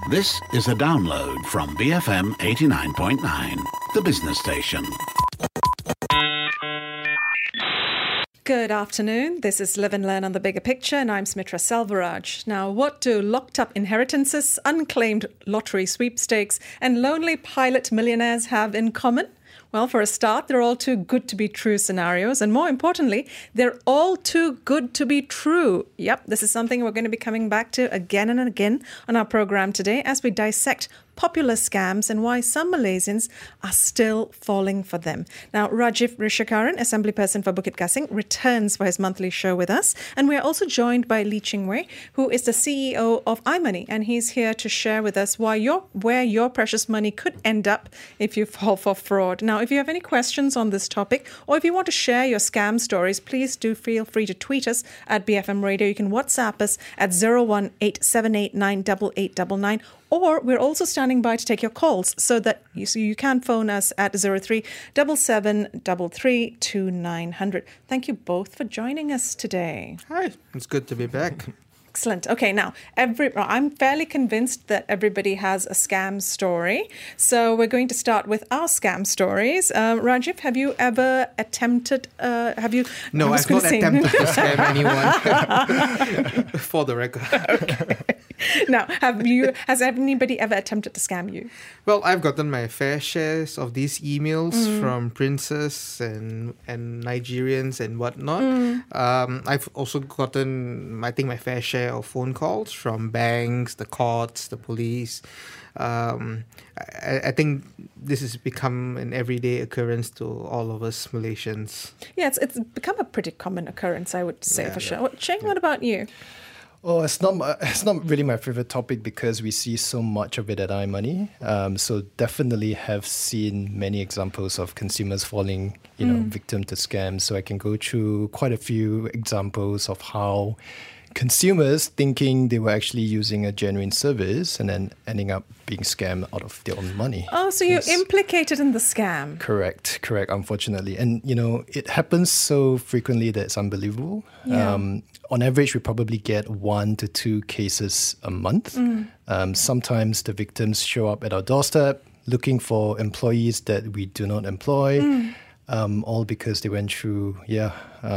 This is a download from BFM 89.9, the business station. Good afternoon. This is Live and Learn on the Bigger Picture, and I'm Smitra Selvaraj. Now, what do locked up inheritances, unclaimed lottery sweepstakes, and lonely pilot millionaires have in common? Well, for a start, they're all too good to be true scenarios. And more importantly, they're all too good to be true. Yep, this is something we're going to be coming back to again and again on our program today as we dissect popular scams and why some Malaysians are still falling for them. Now, Rajiv Rishikaran, Assembly Person for Bukit Kasing, returns for his monthly show with us. And we are also joined by Lee Ching Wei, who is the CEO of iMoney. And he's here to share with us where your precious money could end up if you fall for fraud. Now, if you have any questions on this topic, or if you want to share your scam stories, please do feel free to tweet us at BFM Radio. You can WhatsApp us at 018-789-8899. Or we're also standing by to take your calls so you can phone us at 03-7733-2900. Thank you both for joining us today. Hi, it's good to be back. Excellent. Okay, now, I'm fairly convinced that everybody has a scam story. So we're going to start with our scam stories. Rajiv, have you ever attempted... No, I've not attempted to scam anyone, for the record. Okay. Now, has anybody ever attempted to scam you? Well, I've gotten my fair shares of these emails from princes and Nigerians and whatnot. I've also gotten, I think, my fair share of phone calls from banks, the courts, the police. I think this has become an everyday occurrence to all of us Malaysians. Yeah, it's become a pretty common occurrence, I would say, for sure. Cheng, what about you? Oh, it's not really my favorite topic because we see so much of it at iMoney. So definitely have seen many examples of consumers falling, victim to scams. So I can go through quite a few examples of how consumers thinking they were actually using a genuine service and then ending up being scammed out of their own money. Oh, so you're implicated in the scam. Correct, unfortunately. And, it happens so frequently that it's unbelievable. Yeah. On average, we probably get 1 to 2 cases a month. Sometimes the victims show up at our doorstep looking for employees that we do not employ, all because they went through, a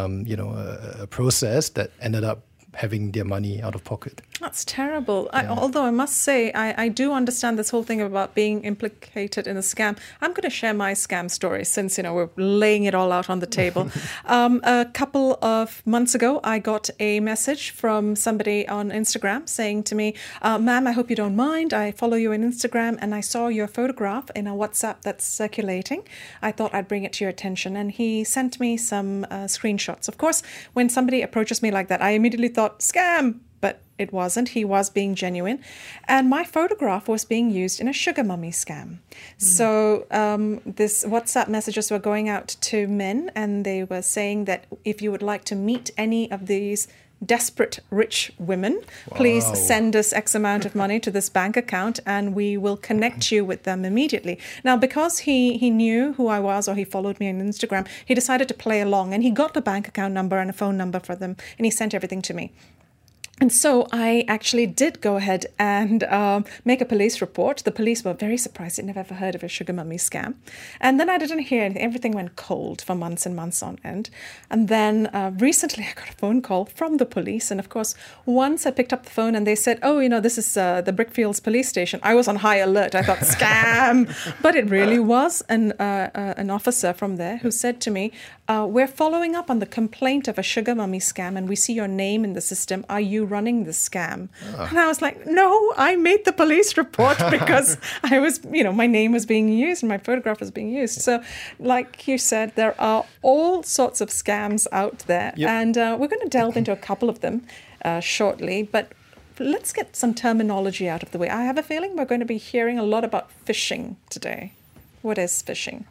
process that ended up having their money out of pocket. That's terrible. Although I must say, I do understand this whole thing about being implicated in a scam. I'm going to share my scam story since, we're laying it all out on the table. A couple of months ago, I got a message from somebody on Instagram saying to me, ma'am, I hope you don't mind. I follow you on Instagram and I saw your photograph in a WhatsApp that's circulating. I thought I'd bring it to your attention. And he sent me some screenshots. Of course, when somebody approaches me like that, I immediately thought, scam, but it wasn't. He was being genuine. And my photograph was being used in a sugar mummy scam. So this WhatsApp messages were going out to men and they were saying that if you would like to meet any of these desperate rich women, please send us X amount of money to this bank account and we will connect you with them immediately. Now, because he knew who I was or he followed me on Instagram, he decided to play along and he got the bank account number and a phone number for them and he sent everything to me. And so I actually did go ahead and make a police report. The police were very surprised. They'd never ever heard of a sugar mummy scam. And then I didn't hear anything. Everything went cold for months and months on end. And then recently I got a phone call from the police. And of course, once I picked up the phone and they said, this is the Brickfields police station. I was on high alert. I thought, scam. But it really was an officer from there who said to me, we're following up on the complaint of a sugar mummy scam and we see your name in the system. Are you running this scam? And I was like, no, I made the police report because I was, my name was being used and my photograph was being used. So like you said, there are all sorts of scams out there. Yep. And we're going to delve into a couple of them shortly. But let's get some terminology out of the way. I have a feeling we're going to be hearing a lot about phishing today. What is phishing?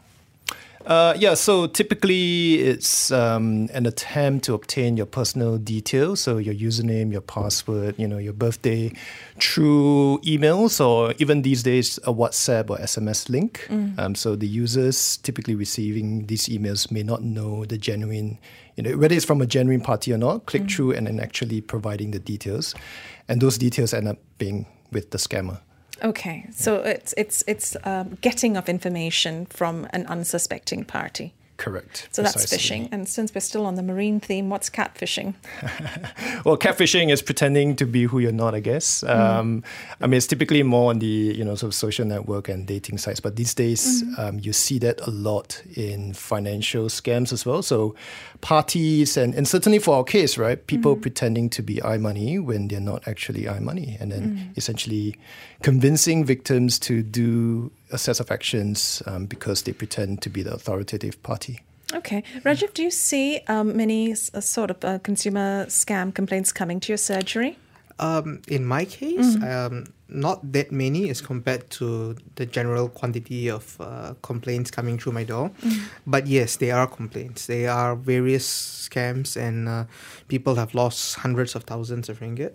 So typically it's an attempt to obtain your personal details, so your username, your password, your birthday, through emails or even these days a WhatsApp or SMS link. So the users typically receiving these emails may not know the genuine, whether it's from a genuine party or not, click through and then actually providing the details. And those details end up being with the scammer. Okay, so it's getting of information from an unsuspecting party. Correct. So that's precisely. phishing. And since we're still on the marine theme, what's catfishing? Well, catfishing is pretending to be who you're not, I guess. I mean, it's typically more on the sort of social network and dating sites, but these days you see that a lot in financial scams as well. So parties and certainly for our case, right, people pretending to be iMoney when they're not actually iMoney, and then essentially convincing victims to do a set of actions because they pretend to be the authoritative party. Okay. Rajiv, do you see many sort of consumer scam complaints coming to your surgery? In my case, not that many as compared to the general quantity of complaints coming through my door. But yes, there are complaints. There are various scams, and people have lost hundreds of thousands of ringgit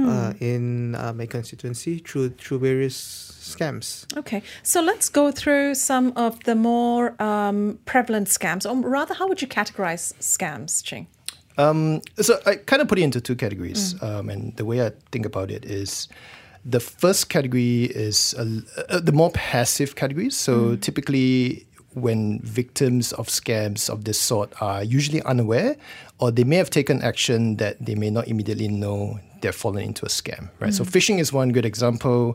in my constituency through various scams. Okay, so let's go through some of the more prevalent scams, or rather, how would you categorize scams, Ching? So I kind of put it into two categories, and the way I think about it is the first category is the more passive category. So typically when victims of scams of this sort are usually unaware, or they may have taken action that they may not immediately know they're fallen into a scam, right? So phishing is one good example.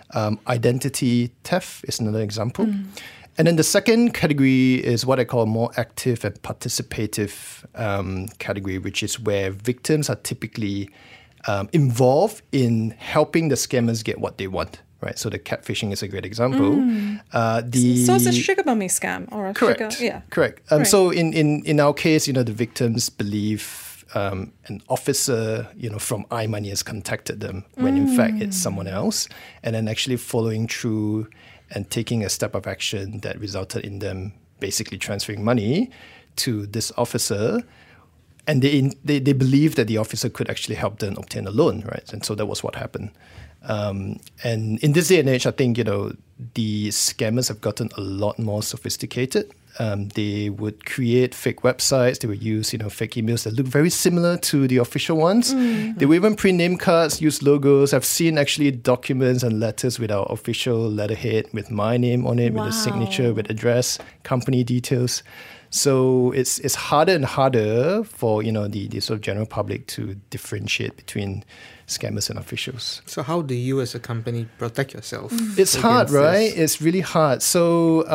Identity theft is another example. And then the second category is what I call more active and participative category, which is where victims are typically involved in helping the scammers get what they want, right? So the catfishing is a great example. So it's a sugar mummy scam or a Correct. sugar... Yeah. Correct. Right. So in our case, the victims believe an officer, from iMoney has contacted them when in fact it's someone else, and then actually following through and taking a step of action that resulted in them basically transferring money to this officer. And they believe that the officer could actually help them obtain a loan, right? And so that was what happened. And in this day and age, I think, the scammers have gotten a lot more sophisticated. They would create fake websites. They would use, fake emails that look very similar to the official ones. They would even print name cards, use logos. I've seen actually documents and letters with our official letterhead with my name on it, with a signature, with address, company details. So it's harder and harder for, the sort of general public to differentiate between scammers and officials. So how do you as a company protect yourself? It's hard, against right? this? It's really hard. So,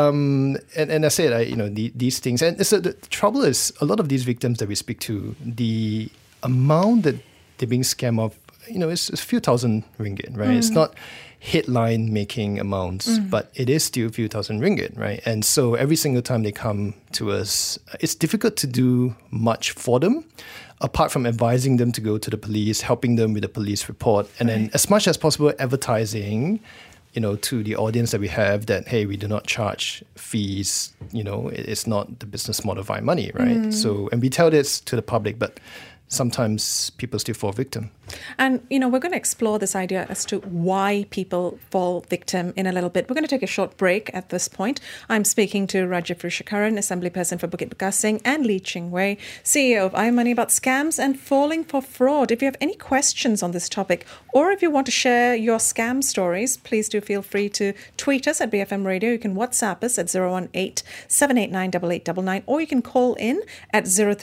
and I said, these things. And so the trouble is, a lot of these victims that we speak to, the amount that they're being scammed of, it's a few thousand ringgit, right? It's not headline making amounts, but it is still a few thousand ringgit, right? And so every single time they come to us, it's difficult to do much for them, apart from advising them to go to the police, helping them with the police report, and then as much as possible advertising, to the audience that we have that, hey, we do not charge fees, it's not the business model of iMoney, right? So, and we tell this to the public, but sometimes people still fall victim. And, we're going to explore this idea as to why people fall victim in a little bit. We're going to take a short break at this point. I'm speaking to Rajiv Rushikaran, Assembly Person for Bukit Bekasing, and Lee Ching Wei, CEO of iMoney, about scams and falling for fraud. If you have any questions on this topic, or if you want to share your scam stories, please do feel free to tweet us at BFM Radio. You can WhatsApp us at 018-789-8899, or you can call in at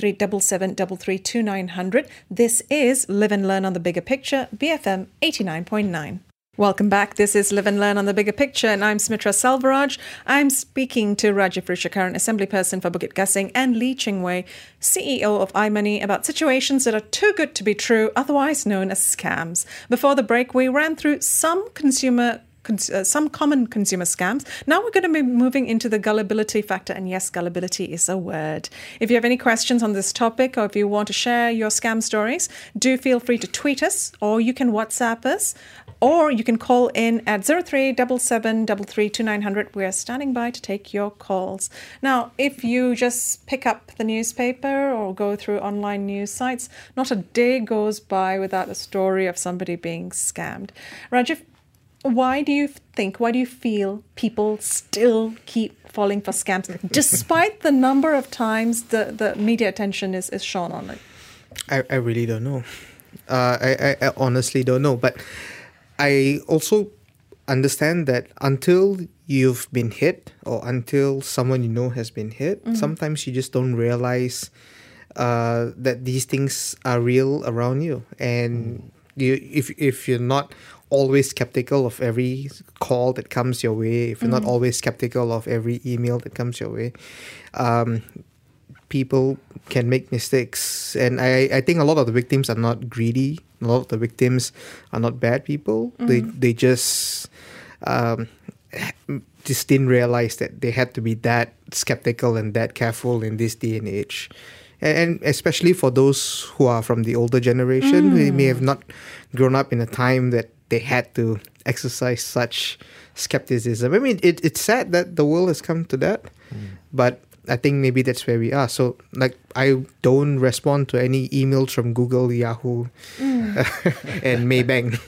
0377332900. This is Live and Learn on the Bigger Picture, BFM 89.9. Welcome back. This is Live and Learn on the Bigger Picture, and I'm Smitra Selvaraj. I'm speaking to Rajiv Rushikaran, Assembly Person for Bukit Bekasing, and Lee Ching Wei, CEO of iMoney, about situations that are too good to be true, otherwise known as scams. Before the break, we ran through some common consumer scams. Now we're going to be moving into the gullibility factor. And yes, gullibility is a word. If you have any questions on this topic, or if you want to share your scam stories, do feel free to tweet us, or you can WhatsApp us, or you can call in at 0377332900. We are standing by to take your calls. Now, if you just pick up the newspaper or go through online news sites, not a day goes by without a story of somebody being scammed. Rajiv, why do you feel people still keep falling for scams, despite the number of times the media attention is shone on it? I really don't know. I honestly don't know. But I also understand that until you've been hit or until someone you know has been hit, sometimes you just don't realize that these things are real around you. And if you're not always skeptical of every call that comes your way, if you're not always skeptical of every email that comes your way, people can make mistakes. And I think a lot of the victims are not greedy. A lot of the victims are not bad people. They just didn't realize that they had to be that skeptical and that careful in this day and age. And especially for those who are from the older generation, who may have not grown up in a time that they had to exercise such skepticism. I mean, it's sad that the world has come to that, but I think maybe that's where we are. So, like, I don't respond to any emails from Google, Yahoo, and Maybank.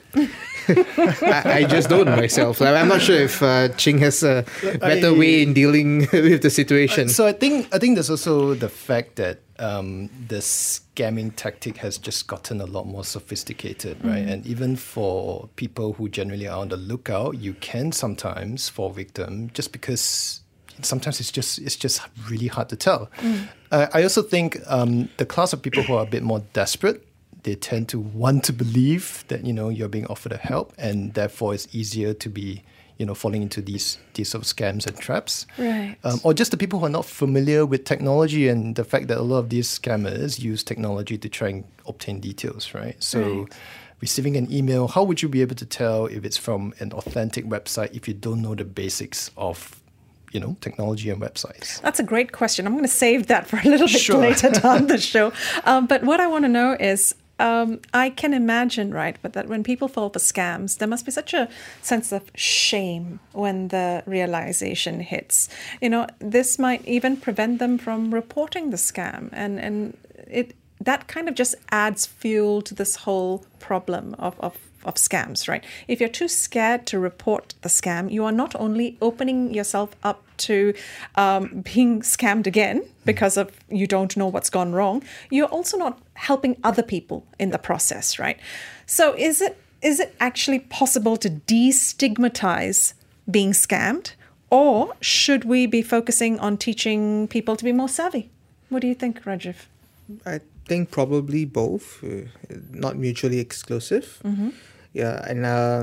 I just don't myself. I'm not sure if Ching has a better way in dealing with the situation. So I think there's also the fact that the scamming tactic has just gotten a lot more sophisticated, right? And even for people who generally are on the lookout, you can sometimes fall victim just because sometimes it's just really hard to tell. I also think the class of people who are a bit more desperate, they tend to want to believe that, you're being offered a help, and therefore it's easier to be, falling into these sort of scams and traps. Right. Or just the people who are not familiar with technology and the fact that a lot of these scammers use technology to try and obtain details, right? So receiving an email, how would you be able to tell if it's from an authentic website if you don't know the basics of technology and websites? That's a great question. I'm going to save that for a little bit later down the show. But what I want to know is, I can imagine, right, but that when people fall for scams, there must be such a sense of shame when the realization hits. This might even prevent them from reporting the scam, and that kind of just adds fuel to this whole problem of scams, right? If you're too scared to report the scam, you are not only opening yourself up to being scammed again because of you don't know what's gone wrong, you're also not helping other people in the process, right? So is it actually possible to destigmatize being scammed, or should we be focusing on teaching people to be more savvy? What do you think, Rajiv? I think probably both, not mutually exclusive. Yeah, and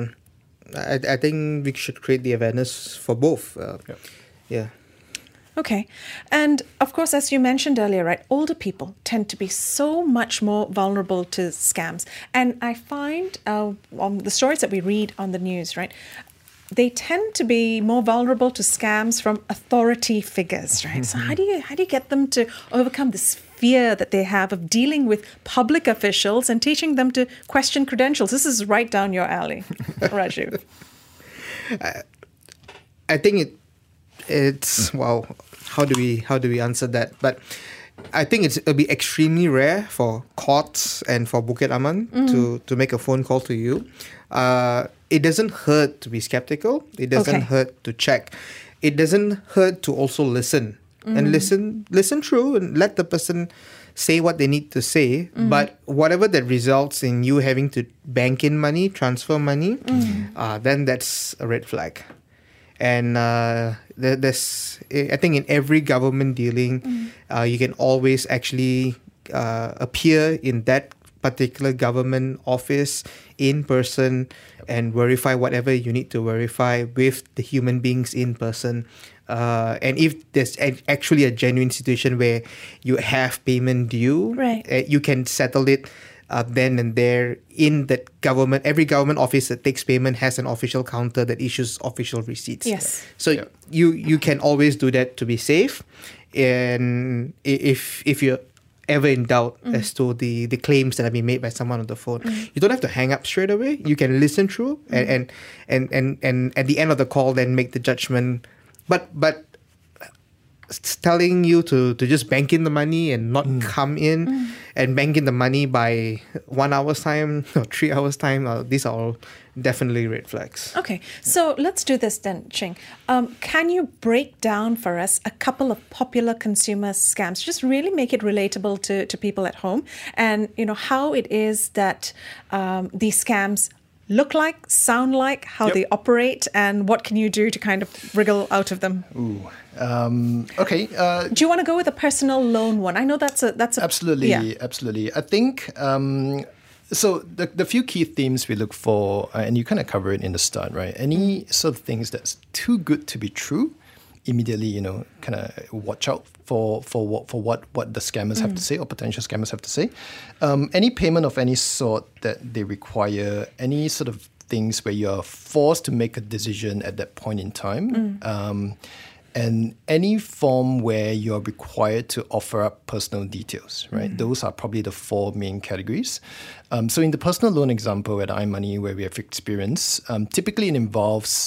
I think we should create the awareness for both. Yeah. Okay. And of course, as you mentioned earlier, right, older people tend to be so much more vulnerable to scams. And I find on the stories that we read on the news, right, they tend to be more vulnerable to scams from authority figures, right? So how do you get them to overcome this fear that they have of dealing with public officials and teaching them to question credentials? This is right down your alley, Rajiv. I think it's wow. How do we answer that? But I think it'll be extremely rare for courts and for Bukit Aman to make a phone call to you. It doesn't hurt to be skeptical. It doesn't hurt to check. It doesn't hurt to also listen and listen through and let the person say what they need to say. But whatever that results in you having to bank in money, transfer money, then that's a red flag. And there's, I think in every government dealing, you can always actually appear in that particular government office in person and verify whatever you need to verify with the human beings in person. And if there's actually a genuine situation where you have payment due, you can settle it then and there in that government. Every government office that takes payment has an official counter that issues official receipts. Yes. So you can always do that to be safe. And if you're ever in doubt as to the claims that have been made by someone on the phone, you don't have to hang up straight away. You can listen through and at the end of the call then make the judgment. But telling you to just bank in the money and not come in and bank in the money by 1 hour's time or 3 hours time, these are all definitely red flags. Okay, so let's do this then, Ching. Can you break down for us a couple of popular consumer scams? Just really make it relatable to people at home, and how it is that these scams look like, sound like, how they operate, and what can you do to kind of wriggle out of them? Okay. Do you want to go with a personal loan one? I know that's a Absolutely, yeah. absolutely. I think so. The few key themes we look for, and you kind of cover it in the start, right? Any sort of things that's too good to be true, immediately, kind of watch out for what the scammers have to say or potential scammers have to say. Any payment of any sort that they require, any sort of things where you're forced to make a decision at that point in time. And any form where you're required to offer up personal details, right? Those are probably the 4 main categories. So in the personal loan example at iMoney, where we have experience, typically it involves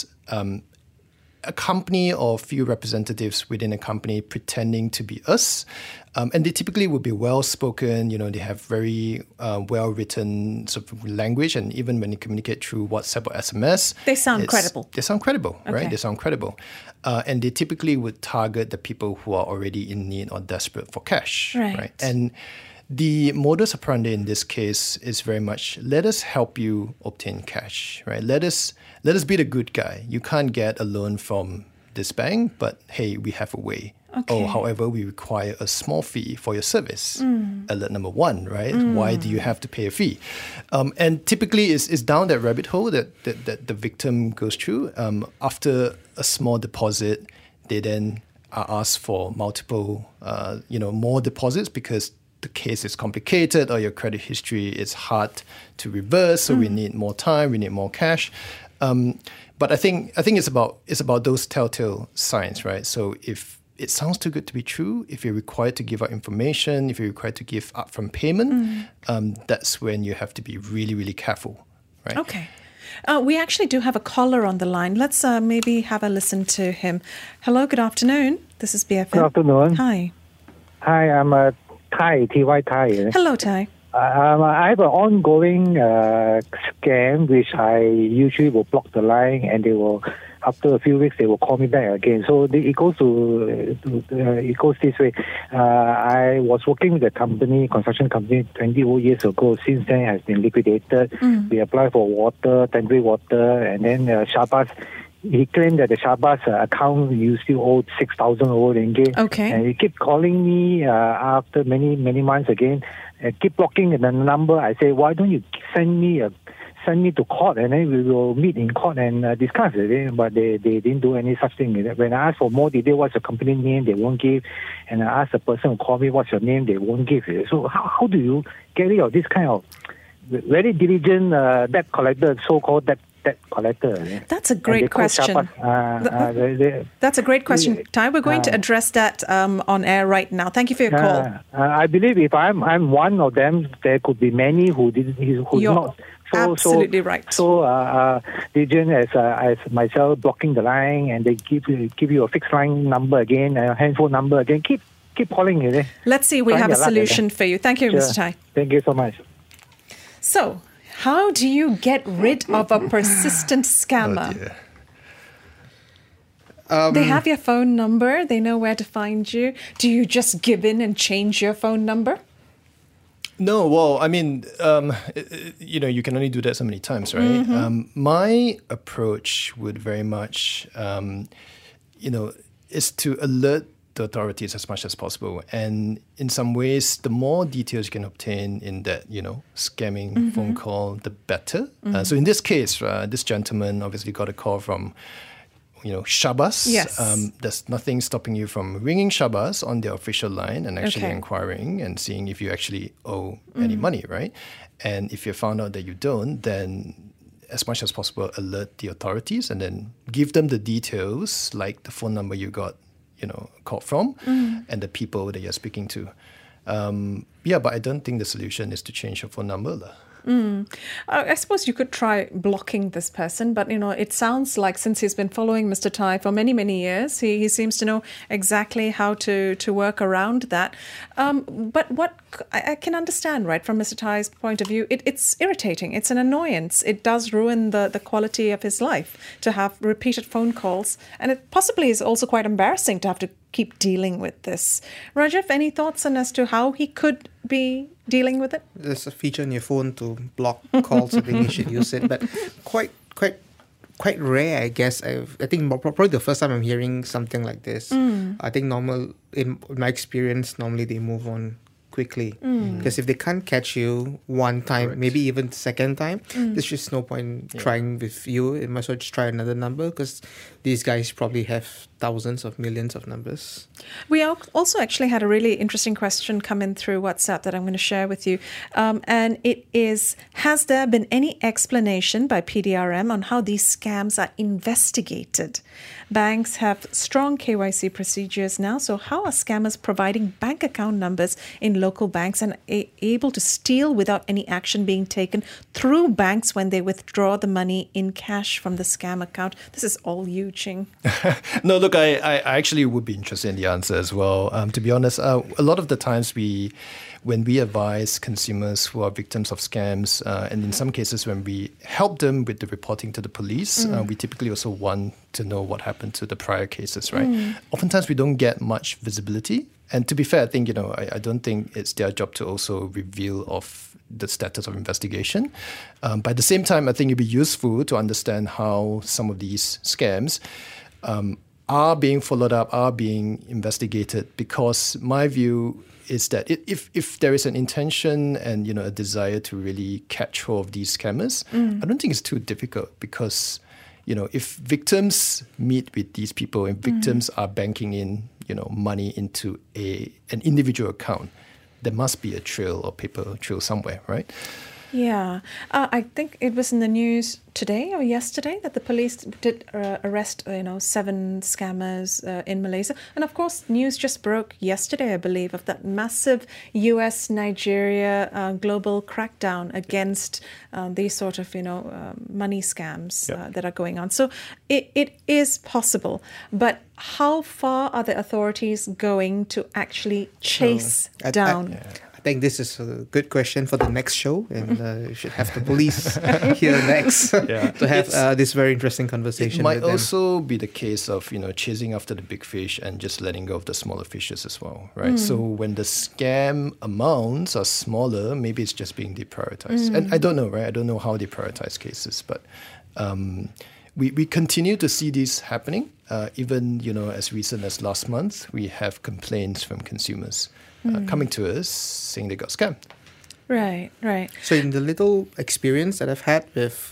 a company or a few representatives within a company pretending to be us. And they typically would be well-spoken, they have very well-written sort of language. And even when they communicate through WhatsApp or SMS... They sound credible. They sound credible, right? Okay. They sound credible. And they typically would target the people who are already in need or desperate for cash, right? And the modus operandi in this case is very much, let us help you obtain cash, right? Let us be the good guy. You can't get a loan from this bank, but hey, we have a way. Okay. Or however, we require a small fee for your service. Alert number 1, right? Why do you have to pay a fee? And typically it's down that rabbit hole that the victim goes through. After a small deposit, they then are asked for multiple, more deposits because the case is complicated or your credit history is hard to reverse. So we need more time, we need more cash. But I think it's about those telltale signs, right? So if it sounds too good to be true, if you're required to give out information, if you're required to give upfront payment, that's when you have to be really, really careful, right? Okay. We actually do have a caller on the line. Let's maybe have a listen to him. Hello, good afternoon. This is BFM. Good afternoon. Hi. Hi, I'm Thai, T.Y. Thai. Hello, Thai. I have an ongoing scam, which I usually will block the line, and they will, after a few weeks, they will call me back again. So it goes this way. I was working with a construction company 20 years ago. Since then, it has been liquidated. We applied for water, temporary water, and then Shabas. He claimed that the Shabas account you still owed 6,000 ringgit. Okay. And he kept calling me after many months again. Keep blocking the number. I say, why don't you send me to court, and then we will meet in court and discuss it. But they didn't do any such thing. When I ask for more detail, what's the company name, they won't give. And I ask the person who called me, what's your name, they won't give. So how do you get rid of this kind of very diligent debt collector, so-called debt collector? That's a great question. That's a great question, Ty. We're going to address that on air right now. Thank you for your call. I believe if I'm one of them, there could be many who's not. Absolutely right. So diligent as myself, blocking the line, and they give you a fixed line number again, a handphone number again. Keep calling it. Let's see. We have a solution for you. Thank you, Mr. Tai. Thank you so much. So, how do you get rid of a persistent scammer? They have your phone number. They know where to find you. Do you just give in and change your phone number? No, well, I mean, you can only do that so many times, right? My approach would very much, is to alert the authorities as much as possible. And in some ways, the more details you can obtain in that, scamming phone call, the better. So in this case, this gentleman obviously got a call from, Shabas. Yes. There's nothing stopping you from ringing Shabas on their official line and actually inquiring and seeing if you actually owe any money, right? And if you found out that you don't, then as much as possible, alert the authorities and then give them the details, like the phone number you got, called from and the people that you're speaking to. But I don't think the solution is to change your phone number. I suppose you could try blocking this person, but it sounds like since he's been following Mr. Tai for many, many years, he seems to know exactly how to work around that. But what I can understand, right, from Mr. Tai's point of view, it's irritating. It's an annoyance. It does ruin the quality of his life to have repeated phone calls, and it possibly is also quite embarrassing to have to keep dealing with this. Rajiv, any thoughts on as to how he could be dealing with it? There's a feature on your phone to block calls. I think you should use it, but quite rare, I guess. I think probably the first time I'm hearing something like this. I think in my experience, normally they move on quickly, because if they can't catch you one time, Correct. maybe even second time, there's just no point trying with you. It might as well just try another number, because these guys probably have thousands of millions of numbers. We also actually had a really interesting question come in through WhatsApp that I'm going to share with you. And it is, has there been any explanation by PDRM on how these scams are investigated? Banks have strong KYC procedures now. So how are scammers providing bank account numbers in local banks and able to steal without any action being taken through banks when they withdraw the money in cash from the scam account? This is all you, Ching. No, look, I actually would be interested in the answer as well. To be honest, a lot of the times when we advise consumers who are victims of scams, and in some cases when we help them with the reporting to the police, we typically also want to know what happened to the prior cases, right? Oftentimes we don't get much visibility. And to be fair, I think, I don't think it's their job to also reveal of the status of investigation. But at the same time, I think it'd be useful to understand how some of these scams are being followed up, are being investigated, because my view is that if there is an intention and a desire to really catch hold of these scammers, I don't think it's too difficult, because if victims meet with these people and victims are banking in money into an individual account, there must be a trail or paper trail somewhere, right? Yeah. I think it was in the news today or yesterday that the police did arrest, 7 scammers in Malaysia. And of course, news just broke yesterday, I believe, of that massive US-Nigeria global crackdown against these sort of, money scams that are going on. So it is possible. But how far are the authorities going to actually chase down? I think this is a good question for the next show, and you should have the police here next to have this very interesting conversation. It might with them. also be the case of chasing after the big fish and just letting go of the smaller fishes as well, right? So when the scam amounts are smaller, maybe it's just being deprioritized. And I don't know, right? I don't know how they prioritize cases, but we continue to see this happening. Even as recent as last month, we have complaints from consumers coming to us saying they got scammed. Right. So in the little experience that I've had with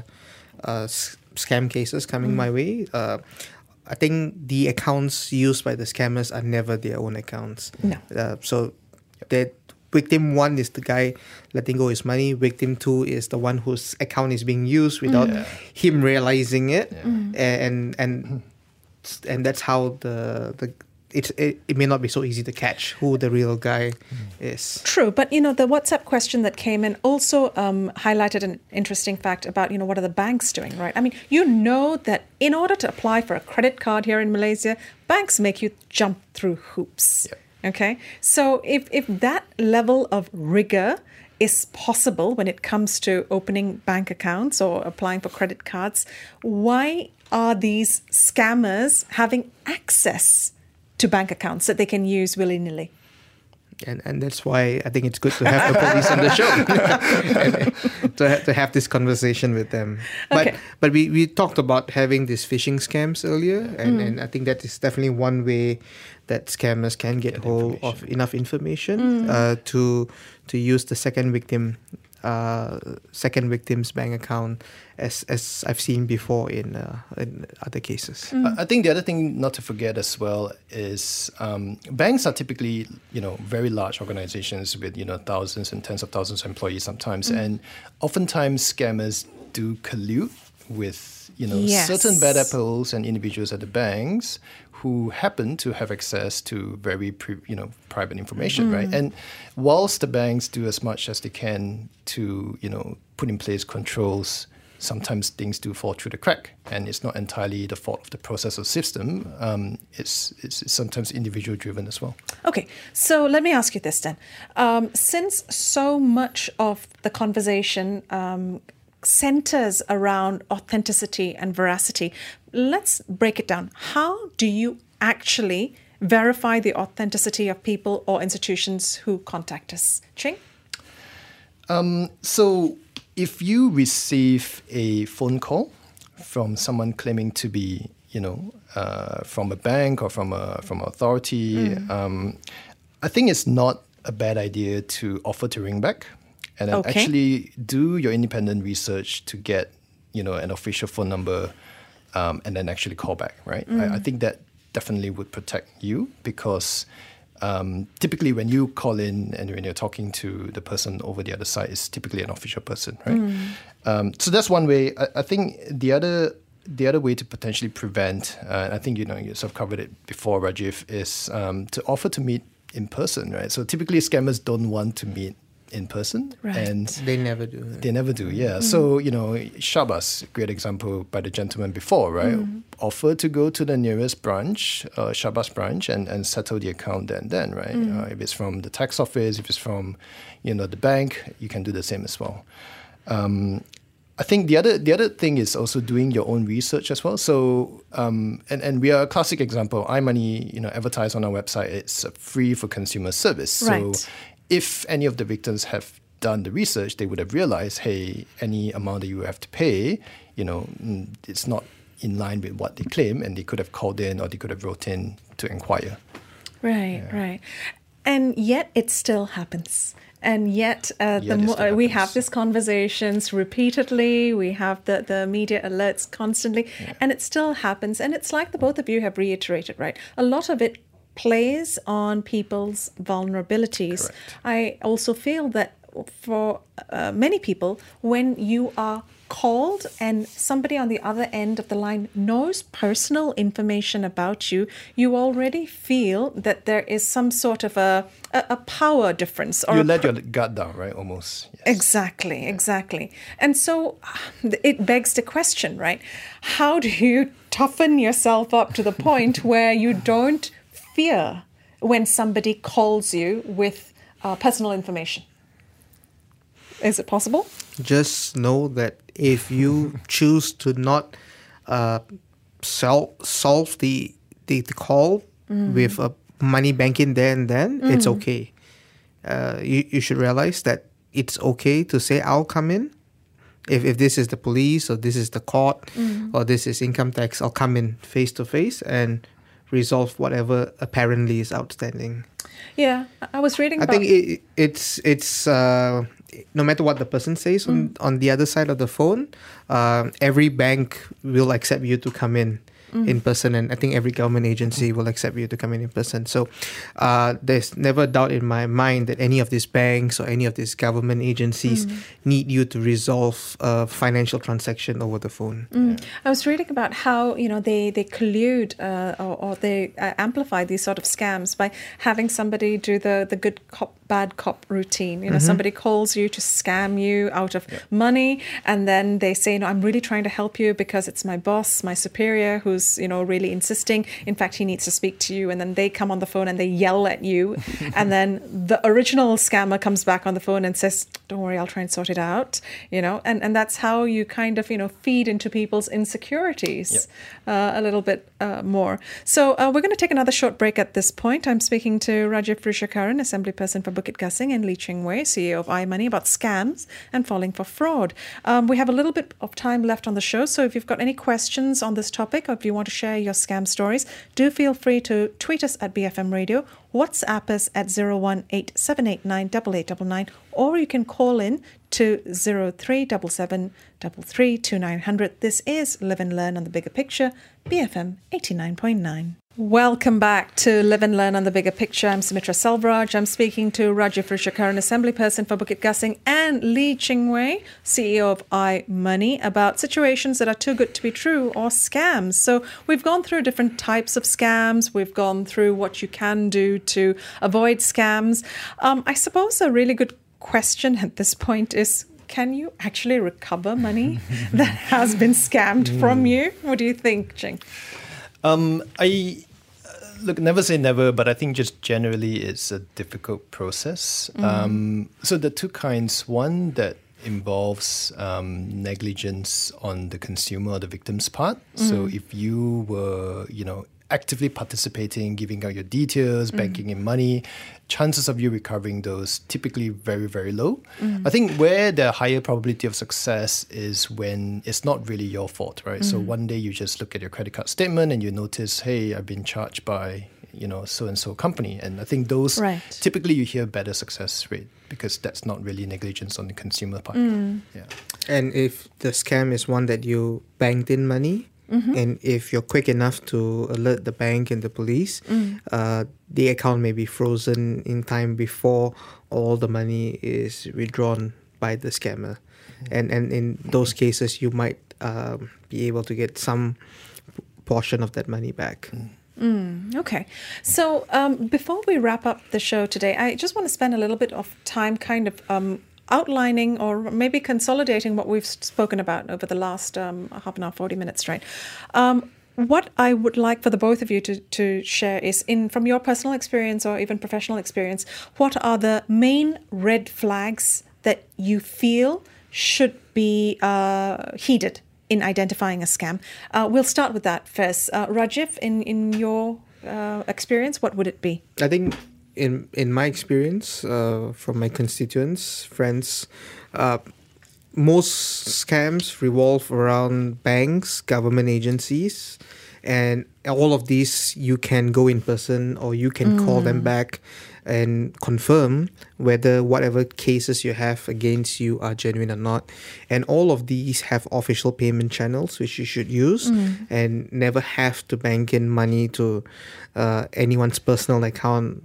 scam cases coming my way, I think the accounts used by the scammers are never their own accounts. No. So that victim 1 is the guy letting go his money. Victim 2 is the one whose account is being used without him realizing it, and that's how it may not be so easy to catch who the real guy is. True, but the WhatsApp question that came in also highlighted an interesting fact about what are the banks doing, right? I mean, that in order to apply for a credit card here in Malaysia, banks make you jump through hoops. Yep. Okay, so if that level of rigor is possible when it comes to opening bank accounts or applying for credit cards, why are these scammers having access to bank accounts that they can use willy-nilly? And that's why I think it's good to have the police on the show and to have this conversation with them. But we talked about having these phishing scams earlier, and I think that is definitely one way that scammers can get hold of enough information to use the second victim's bank account, as I've seen before in other cases. I think the other thing not to forget as well is banks are typically very large organizations with thousands and tens of thousands of employees sometimes, and oftentimes scammers do collude with certain bad apples and individuals at the banks who happen to have access to very private information, right? And whilst the banks do as much as they can to put in place controls, sometimes things do fall through the crack, and it's not entirely the fault of the process or system. It's sometimes individual driven as well. Okay, so let me ask you this then. Since so much of the conversation centers around authenticity and veracity, let's break it down. How do you actually verify the authenticity of people or institutions who contact us? Ching? So if you receive a phone call from someone claiming to be, from a bank or from an authority, I think it's not a bad idea to offer to ring back and then actually do your independent research to get, an official phone number and then actually call back, right? I think that definitely would protect you because typically when you call in and when you're talking to the person over the other side, it's typically an official person, right? So that's one way. I think the other way to potentially prevent, I think you sort of covered it before, Rajiv, is to offer to meet in person, right? So typically scammers don't want to meet in person, and they never do. They never do, yeah. So Shabas, great example by the gentleman before, right? Offer to go to the nearest branch, Shabas branch, and settle the account then, right? If it's from the tax office, if it's from the bank, you can do the same as well. I think the other thing is also doing your own research as well. So and we are a classic example. iMoney, advertise on our website. It's free for consumer service. Right. So if any of the victims have done the research, they would have realized, hey, any amount that you have to pay, it's not in line with what they claim, and they could have called in or they could have wrote in to inquire. Right. And yet it still happens. And yet we have these conversations repeatedly. We have the media alerts constantly, and it still happens. And it's like the both of you have reiterated, right? A lot of it plays on people's vulnerabilities. Correct. I also feel that for many people, when you are called and somebody on the other end of the line knows personal information about you, you already feel that there is some sort of a power difference. Or you let your guard down, right? Almost. Yes. Exactly. And so it begs the question, right? How do you toughen yourself up to the point where you don't fear when somebody calls you with personal information? Is it possible? Just know that if you choose to not solve the call with a money bank in there and then, it's okay. You should realize that it's okay to say, I'll come in. If this is the police or this is the court or this is income tax, I'll come in face to face and resolve whatever apparently is outstanding. Yeah, I was reading about... I think it's no matter what the person says on the other side of the phone, every bank will accept you to come in person, and I think every government agency will accept you to come in person. So there's never a doubt in my mind that any of these banks or any of these government agencies need you to resolve a financial transaction over the phone. I was reading about how they collude or they amplify these sort of scams by having somebody do the good cop, bad cop routine. Somebody calls you to scam you out of money, and then they say, I'm really trying to help you because it's my boss, my superior, who's really insisting. In fact, he needs to speak to you. And then they come on the phone and they yell at you. And then the original scammer comes back on the phone and says, don't worry, I'll try and sort it out. And that's how you kind of, feed into people's insecurities a little bit more. So we're going to take another short break at this point. I'm speaking to Rajiv Rushakaran, Assembly Person for Bukit Gasing, and Lee Ching Wei, CEO of iMoney, about scams and falling for fraud. We have a little bit of time left on the show. So if you've got any questions on this topic, or if you want to share your scam stories, do feel free to tweet us at BFM Radio, WhatsApp us at 018-789-8899, or you can call in to 0377 332 This is Live and Learn on the Bigger Picture, BFM 89.9. Welcome back to Live and Learn on the Bigger Picture. I'm Sumitra Selvaraj. I'm speaking to Rajiv Rushakaran, Assembly Person for Bukit Gasing, and Lee Ching Wei, CEO of iMoney, about situations that are too good to be true or scams. So we've gone through different types of scams. We've gone through what you can do to avoid scams. I suppose a really good question at this point is, can you actually recover money that has been scammed from you? What do you think, Ching? Look, never say never, but I think just generally it's a difficult process. So the two kinds, one that involves negligence on the consumer or the victim's part. So if you were, actively participating, giving out your details, banking in money, chances of you recovering those typically very, very low. I think where the higher probability of success is when it's not really your fault, right? So one day you just look at your credit card statement and you notice, hey, I've been charged by, so-and-so company. And I think those, typically you hear better success rate because that's not really negligence on the consumer part. Yeah. And if the scam is one that you banked in money, and if you're quick enough to alert the bank and the police, the account may be frozen in time before all the money is withdrawn by the scammer. And in those cases, you might be able to get some portion of that money back. Okay. So before we wrap up the show today, I just want to spend a little bit of time kind of outlining or maybe consolidating what we've spoken about over the last half an hour, 40 minutes, right? What I would like for the both of you to share is, from your personal experience or even professional experience, what are the main red flags that you feel should be heeded in identifying a scam? We'll start with that first. Rajiv, in your experience, what would it be? I think in my experience, from my constituents, friends, most scams revolve around banks, government agencies, and all of these you can go in person or you can call them back and confirm whether whatever cases you have against you are genuine or not. And all of these have official payment channels which you should use and never have to bank in money to anyone's personal account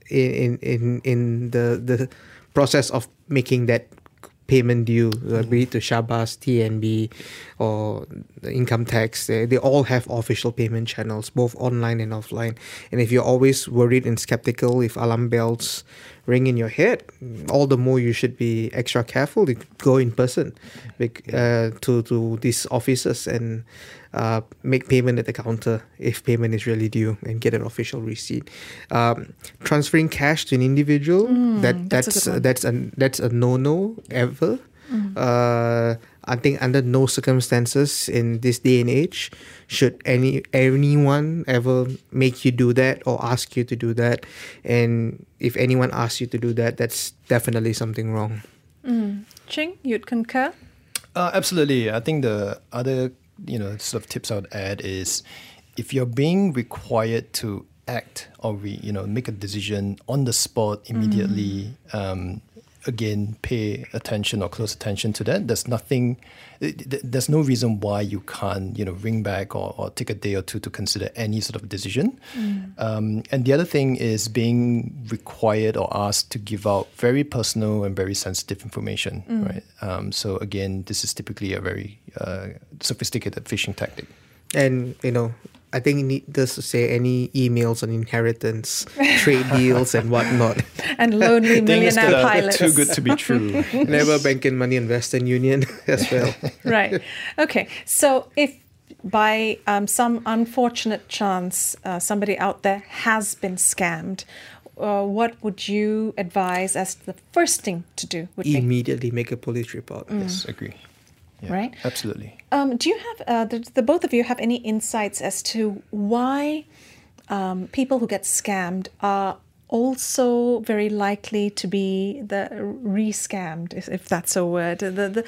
in the process of making that payment due, be it to Shabas, TNB, or the income tax. They all have official payment channels, both online and offline. And if you're always worried and skeptical, if alarm bells ring in your head, all the more you should be extra careful to go in person to these offices and make payment at the counter if payment is really due and get an official receipt. Transferring cash to an individual, that's a no-no ever. I think under no circumstances in this day and age should anyone ever make you do that or ask you to do that. And if anyone asks you to do that, that's definitely something wrong. Ching, you'd concur? Absolutely. I think the other sort of tips I would add is if you're being required to act or make a decision on the spot immediately, again, pay attention or close attention to that. There's no reason why you can't, ring back or take a day or two to consider any sort of decision. And the other thing is being required or asked to give out very personal and very sensitive information, right? So again, this is typically a very sophisticated phishing tactic. And, I think needless to say, any emails on inheritance, trade deals and whatnot. And lonely millionaire pilots. Too good to be true. Never bank in money in Western Union as well. Right. Okay. So if by some unfortunate chance somebody out there has been scammed, what would you advise as the first thing to do? Immediately make a police report. Yes, agree. Yeah, right? Absolutely. Do you have, the both of you have any insights as to why people who get scammed are also very likely to be re-scammed, if that's a word?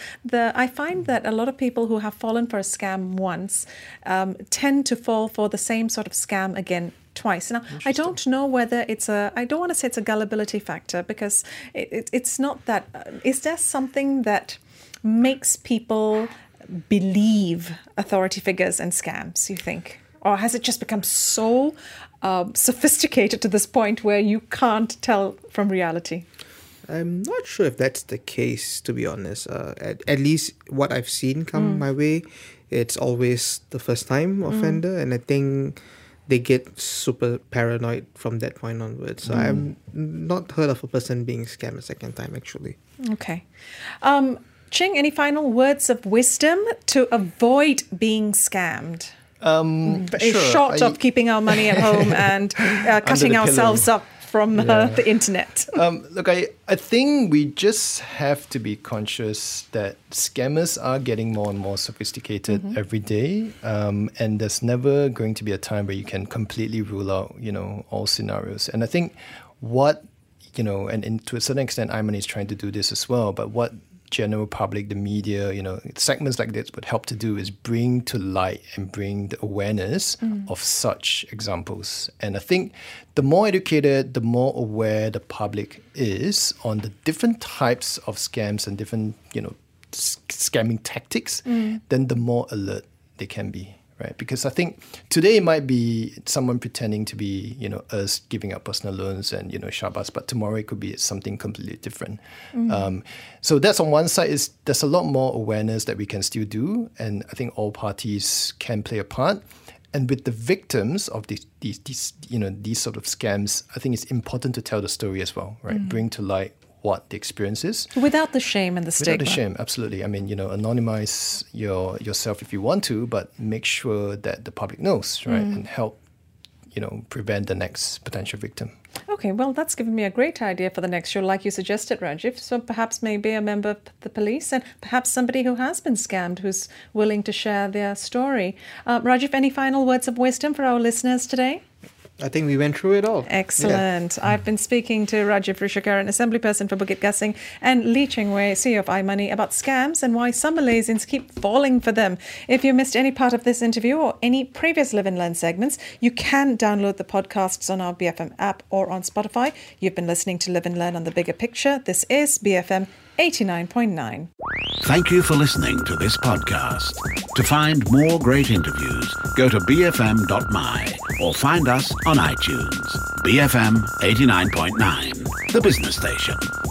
I find that a lot of people who have fallen for a scam once tend to fall for the same sort of scam again twice. Now, I don't know whether I don't want to say it's a gullibility factor, because it's not that. Is there something that makes people believe authority figures and scams, you think? Or has it just become so sophisticated to this point where you can't tell from reality? I'm not sure if that's the case, to be honest. At least what I've seen come my way, it's always the first-time offender, and I think they get super paranoid from that point onwards. So I've not heard of a person being scammed a second time, actually. Okay. Ching, any final words of wisdom to avoid being scammed? Sure. Short of keeping our money at home and cutting ourselves up from the internet? Look, I think we just have to be conscious that scammers are getting more and more sophisticated every day, and there's never going to be a time where you can completely rule out, all scenarios. And I think what, and to a certain extent, iMoney is trying to do this as well, but what general public, the media, segments like this would help to do is bring to light and bring the awareness of such examples. And I think the more educated, the more aware the public is on the different types of scams and different, scamming tactics, then the more alert they can be. Right, because I think today it might be someone pretending to be, us giving out personal loans and, Shabas, but tomorrow it could be something completely different. So that's on one side. There's a lot more awareness that we can still do, and I think all parties can play a part. And with the victims of these sort of scams, I think it's important to tell the story as well, right? Bring to light what the experience is. Without the shame and the stigma. Without the shame, absolutely. I mean, anonymize yourself if you want to, but make sure that the public knows, right? And help, prevent the next potential victim. Okay, well, that's given me a great idea for the next show, like you suggested, Rajiv. So perhaps maybe a member of the police and perhaps somebody who has been scammed who's willing to share their story. Rajiv, any final words of wisdom for our listeners today? I think we went through it all. Excellent. Yeah. I've been speaking to Rajiv Rishaskaran, Assemblyperson for Bukit Gasing, and Lee Cheng Wei, CEO of iMoney, about scams and why some Malaysians keep falling for them. If you missed any part of this interview or any previous Live and Learn segments, you can download the podcasts on our BFM app or on Spotify. You've been listening to Live and Learn on the Bigger Picture. This is BFM 89.9. Thank you for listening to this podcast. To find more great interviews, go to bfm.my or find us on iTunes. BFM 89.9, the business station.